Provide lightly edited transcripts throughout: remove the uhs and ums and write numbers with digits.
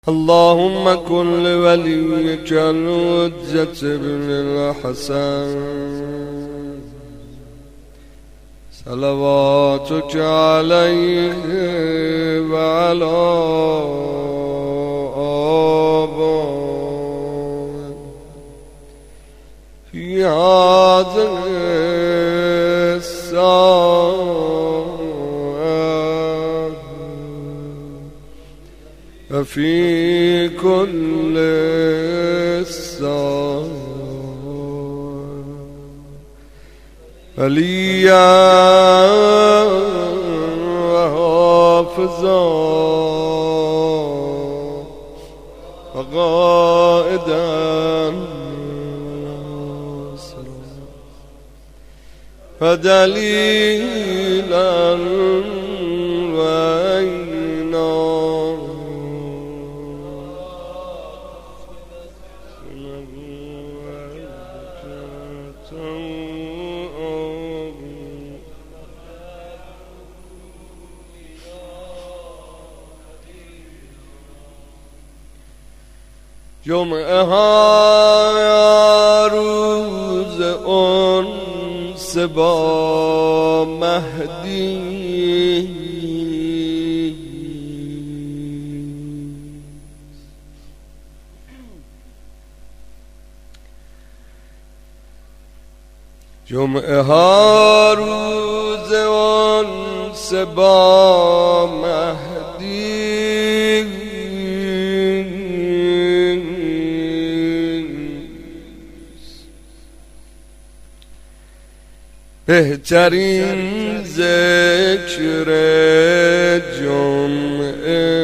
اللهم كن لوليك الحجة بن الحسن صلواتك عليه وعلى آبائه في هذه الساعة وفي كل الساعة وليا وحافظا وقائدا فدليلا وعينا جمعه ها روز انس با مهدی جمعه ها روز انس با مهدی بهترین ذکر جمعه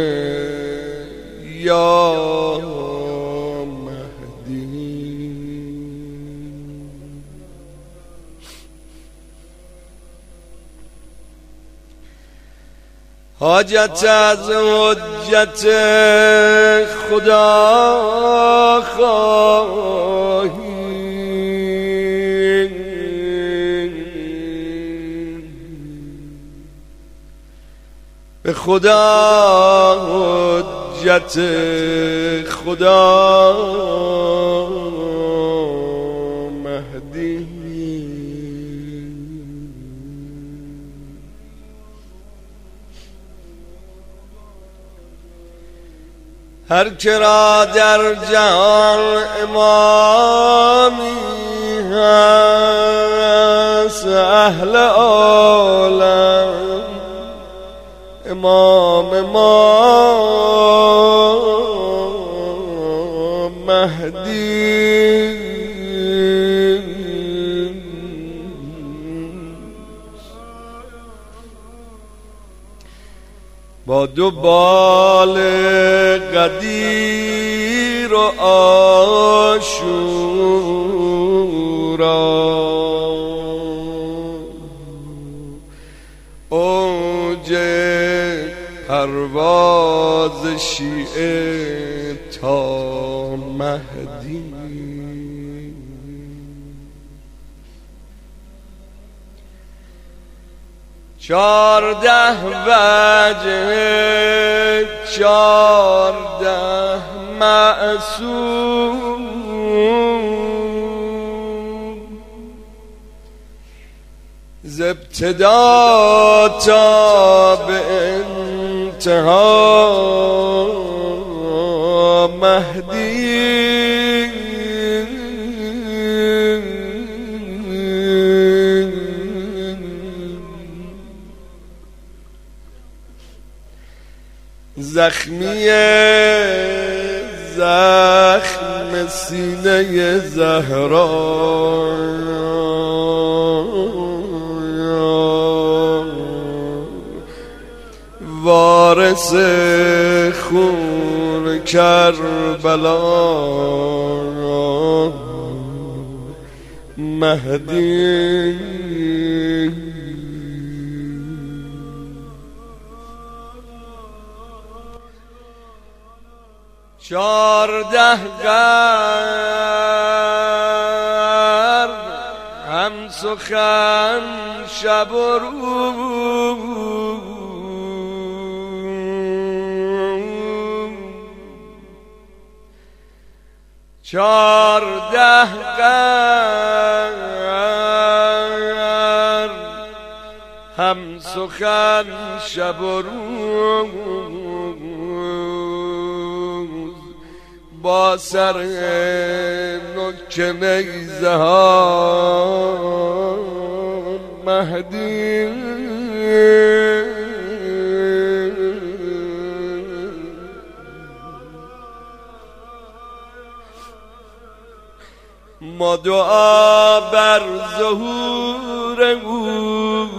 یا مهدی حاجت از حجت خدا خواهی به خدا حجت خدا مهدی هر که را در جهان امامی هست اهل عالم امام ما مهدی با دو بال قدیر و عاشورا اوج پرواز شیعه تا مهدی چارده وجه چارده معصوم ز ابتدا تا به انتها مهدی زخمی زخم سینه زهرا وارث خون کربلا مهدی چارده قرن هم سخن شب و روز 14 قرن هم سخن شب و روز با سر نوک نیزه ها مهدی ما دعا بر ظهور او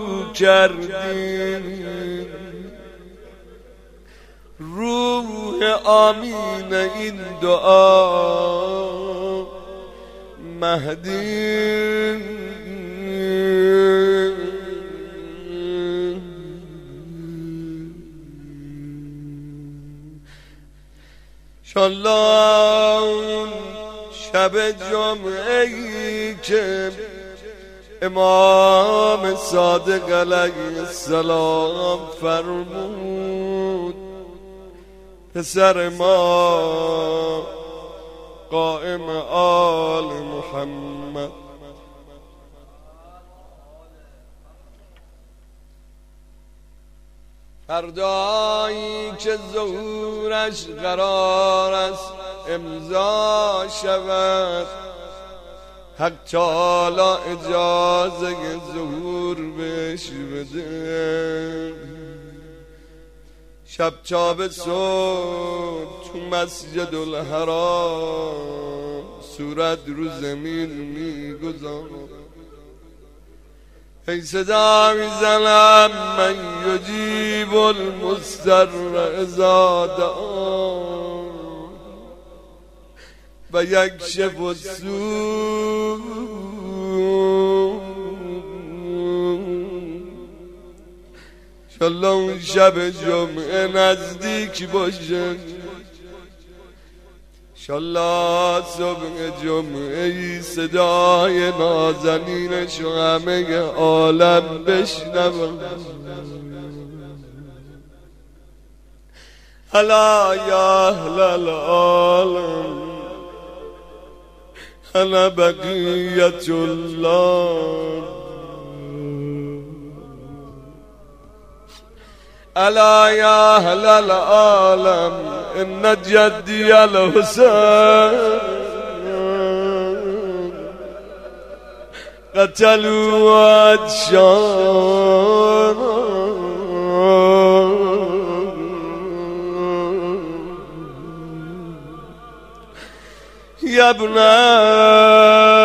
کردیم، روح آمین این دعا مهدی. انشالله شب جمعه ای که امام صادق علیه السلام فرمود پسر ما قائم آل محمد فردایی که ظهورش قرار است امضا شود، حق تعالی اجازه ظهور بهش بده. شب چاب صبح تو مسجد الحرام صورت رو زمین میگذارم، ای صدا میزنم من یجیب المضطر اذا دعا و یکشف السوء. انشالله اون شب جمعه نزدیک باشه، انشالله صبح جمعه صدای نازنینش و همه عالم بشنوم. الا یا اهل العالم انا بقیت الله، الا یا اهل العالم ان جدی الحسین قتلوا عطشان. يا ابن